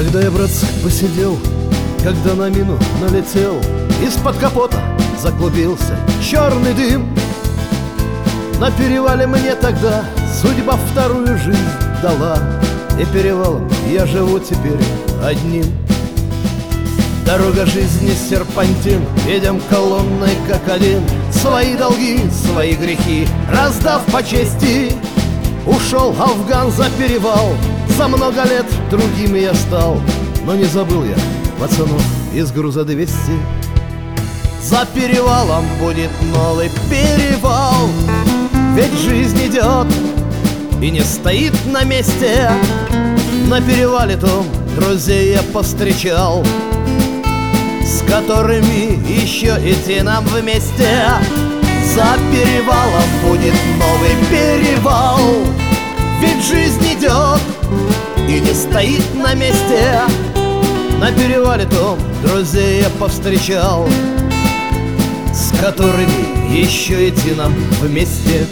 Когда я, братцы, посидел, когда на мину налетел, из-под капота заклубился черный дым. На перевале мне тогда судьба вторую жизнь дала, и перевалом я живу теперь одним. Дорога жизни серпантин, едем колонной как один. Свои долги, свои грехи раздав по чести, ушел афган за перевал. За много лет другим я стал, но не забыл я пацанов из груза 200. За перевалом будет новый перевал, ведь жизнь идет и не стоит на месте. На перевале том друзей я повстречал, с которыми еще идти нам вместе. За перевалом будет новый перевал, ведь жизнь идет и не стоит на месте. На перевале том друзей я повстречал, с которыми еще идти нам вместе.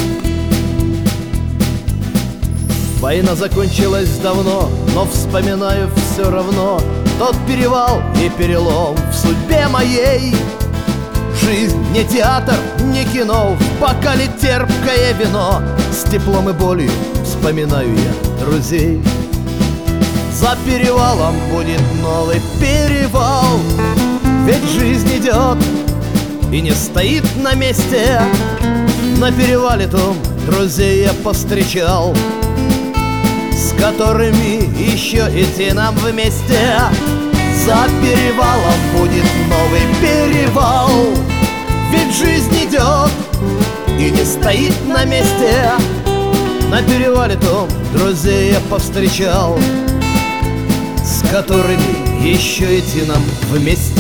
Война закончилась давно, но вспоминаю все равно тот перевал и перелом в судьбе моей. Жизнь не театр, не кино, в бокале терпкое вино. С теплом и болью вспоминаю я друзей. За перевалом будет новый перевал, ведь жизнь идет и не стоит на месте. На перевале том друзей я повстречал, с которыми еще идти нам вместе. За перевалом будет новый перевал, ведь жизнь идет и не стоит на месте. На перевале том друзей я повстречал, с которыми еще идти нам вместе.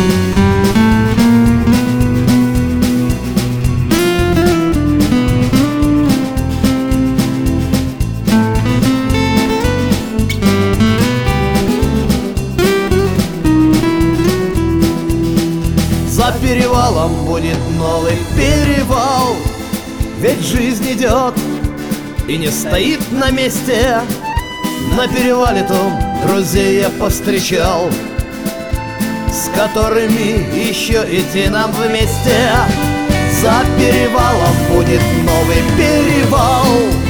За перевалом будет новый перевал, ведь жизнь идет и не стоит на месте. На перевале том друзей я повстречал, с которыми еще идти нам вместе. За перевалом будет новый перевал,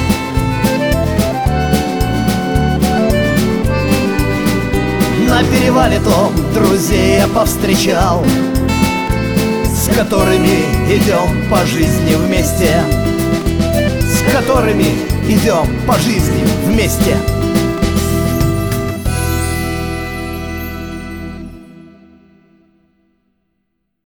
на перевале том друзей я повстречал, с которыми идем по жизни вместе. С которыми идем по жизни вместе.